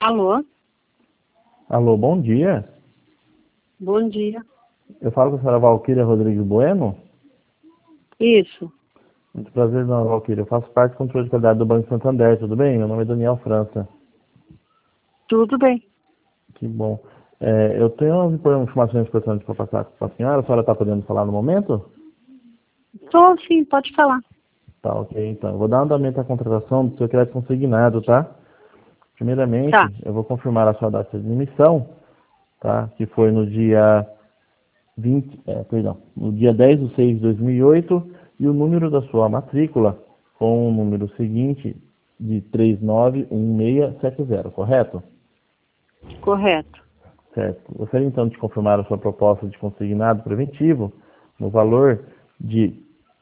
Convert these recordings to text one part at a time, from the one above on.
Alô? Alô, bom dia. Bom dia. Eu falo com a senhora Valquíria Rodrigues Bueno. Isso. Muito prazer, dona Valquíria. Eu faço parte do controle de qualidade do Banco Santander, tudo bem? Meu nome é Daniel França. Tudo bem. Que bom. Eu tenho umas informações importantes para passar para a senhora está podendo falar no momento? Tô sim, pode falar. Tá, ok, então. Eu vou dar andamento à contratação do seu crédito consignado, tá? Primeiramente, Tá. eu vou confirmar a sua data de emissão, tá? Que foi no dia no dia 10/6/2008 e o número da sua matrícula com o número seguinte de 391670, correto? Correto. Certo. Gostaria então de confirmar a sua proposta de consignado preventivo no valor de...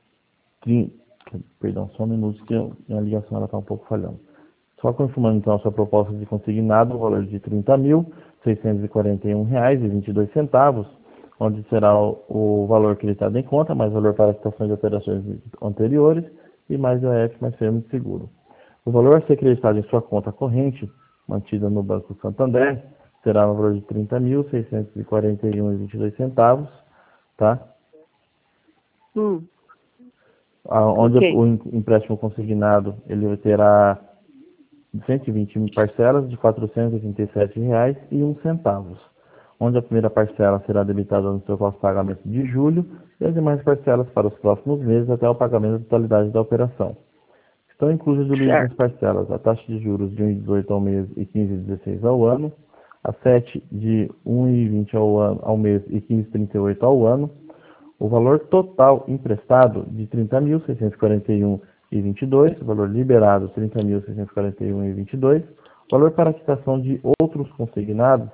Perdão, só um minuto que a ligação está um pouco falhando. Só confirmando então a sua proposta de consignado no valor de R$ 30.641,22, onde será o valor creditado em conta, mais valor para quitações de operações anteriores e mais IOF, mais termo de seguro. O valor a ser creditado em sua conta corrente, mantida no Banco Santander, será no valor de R$ 30.641,22, tá? Onde Ok. o empréstimo consignado ele terá 120 parcelas de R$ 487,01, onde a primeira parcela será debitada no seu próximo pagamento de julho e as demais parcelas para os próximos meses até o pagamento da totalidade da operação. Estão inclusas de Certo. as parcelas a taxa de juros de 1,18 ao mês e 15,16 ao ano, a 7 de 1,20 ao mês e 15,38 ao ano, o valor total emprestado de 30.641,22, o valor liberado 30.641,22, valor para quitação de outros consignados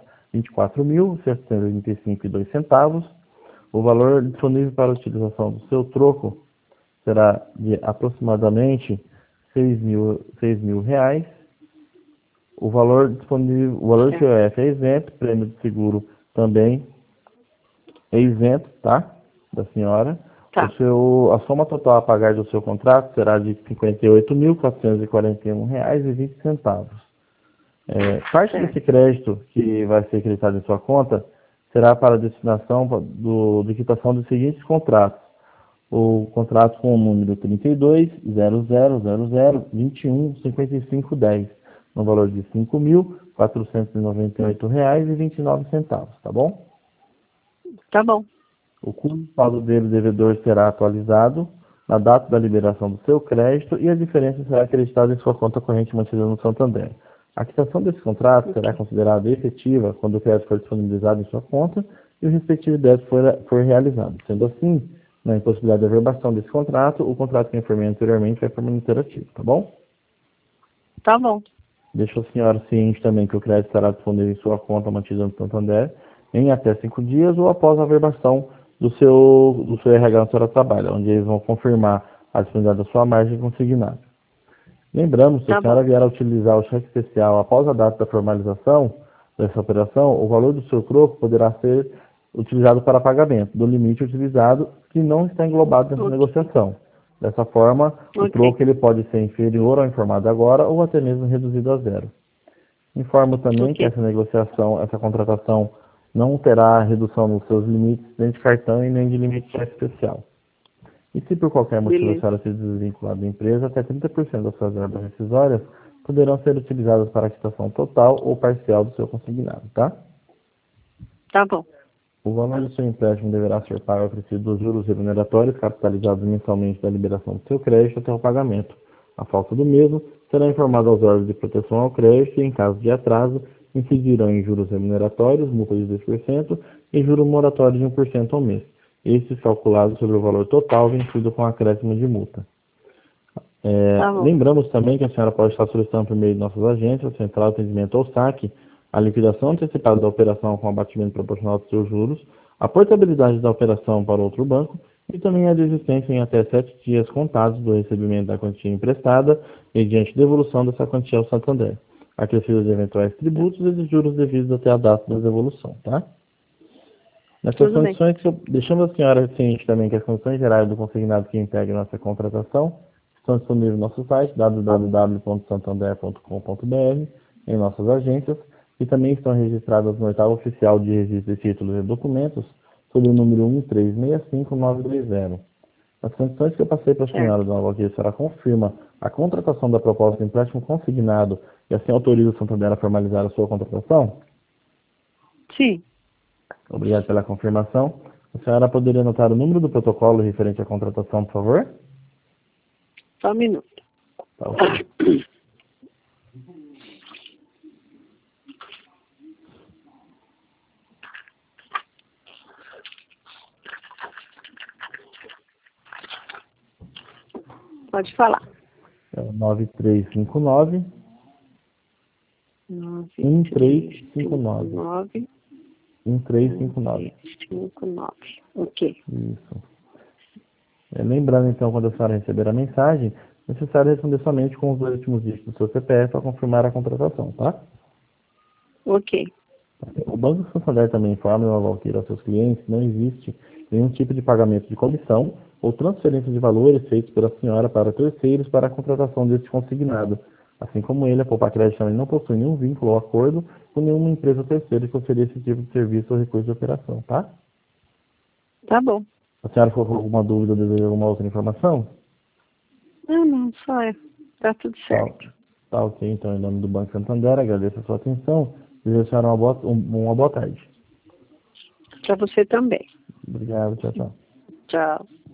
24.785,02, o valor disponível para a utilização do seu troco será de aproximadamente R$ 6 mil, o valor disponível, o valor de IOF é isento, prêmio de seguro também é isento, tá? Da senhora. Tá. A soma total a pagar do seu contrato será de R$ 58.441,20. Parte desse crédito que vai ser creditado em sua conta será para a destinação de quitação dos seguintes contratos. O contrato com o número 32.0000215510, no valor de R$ 5.498,29, tá bom? Tá bom. O culpado dele devedor será atualizado na data da liberação do seu crédito e a diferença será acreditada em sua conta corrente mantida no Santander. A quitação desse contrato será considerada efetiva quando o crédito for disponibilizado em sua conta e o respectivo débito for realizado. Sendo assim, na impossibilidade de averbação desse contrato, o contrato que eu informei anteriormente vai permanecer ativo, tá bom? Tá bom. Deixo a senhora ciente também que o crédito estará disponível em sua conta mantida no Santander em até 5 dias ou após a averbação do seu RH onde a senhora trabalha, onde eles vão confirmar a disponibilidade da sua margem consignada. Lembramos, se a senhora vier a utilizar o cheque especial após a data da formalização dessa operação, o valor do seu troco poderá ser utilizado para pagamento do limite utilizado que não está englobado nessa negociação. Dessa forma, o troco ele pode ser inferior ao informado agora ou até mesmo reduzido a zero. Informo também que essa negociação, essa contratação não terá redução nos seus limites nem de cartão e nem de limite de cheque especial. E se por qualquer motivo a senhora se desvincular da empresa, até 30% das suas verbas rescisórias poderão ser utilizadas para a quitação total ou parcial do seu consignado, tá? Tá bom. O valor do seu empréstimo deverá ser pago a partir dos juros remuneratórios capitalizados mensalmente da liberação do seu crédito até o pagamento. A falta do mesmo será informado aos órgãos de proteção ao crédito e, em caso de atraso, incidirão em juros remuneratórios, multa de 2% e juros moratórios de 1% ao mês. Estes calculados sobre o valor total vencido com acréscimo de multa. Lembramos também que a senhora pode estar solicitando por meio de nossas agências, Central de Atendimento ou SAC, a liquidação antecipada da operação com abatimento proporcional dos seus juros, a portabilidade da operação para outro banco e também a desistência em até 7 dias contados do recebimento da quantia emprestada mediante devolução dessa quantia ao Santander, acrescido de eventuais tributos e de juros devidos até a data da devolução, tá? Nessas condições, deixamos a senhora ciente também que as condições gerais do consignado que integra nossa contratação estão disponíveis no nosso site www.santander.com.br em nossas agências e também estão registradas no Portal Oficial de Registro de Títulos e Documentos sob o número 13665-920. As condições que eu passei para a senhora, Certo. dona Valquíria, a senhora confirma a contratação da proposta de empréstimo consignado e assim autoriza o Santander a formalizar a sua contratação? Sim. Obrigado pela confirmação. A senhora poderia anotar o número do protocolo referente à contratação, por favor? Só um minuto. Tá, ok. Pode falar. É o 9359 1359. 939 1359. 59. Ok. Isso. Lembrando, então, quando a senhora receber a mensagem, é necessário responder somente com os dois últimos dígitos do seu CPF para confirmar a contratação, tá? Ok. O Banco Santander também informa, Dona Valquíria, aos seus clientes que não existe nenhum tipo de pagamento de comissão ou transferência de valores feitos pela senhora para terceiros para a contratação deste consignado. Assim como ele, a Poupa Crédito também não possui nenhum vínculo ou acordo com nenhuma empresa terceira que ofereça esse tipo de serviço ou recurso de operação, tá? Tá bom. A senhora ficou com alguma dúvida ou deseja alguma outra informação? Não, só é. Tá tudo Tá, certo. tá ok, então, em nome do Banco Santander, agradeço a sua atenção. Desejo a senhora uma boa tarde. Pra você também. Obrigado, tchau, tchau. Tchau.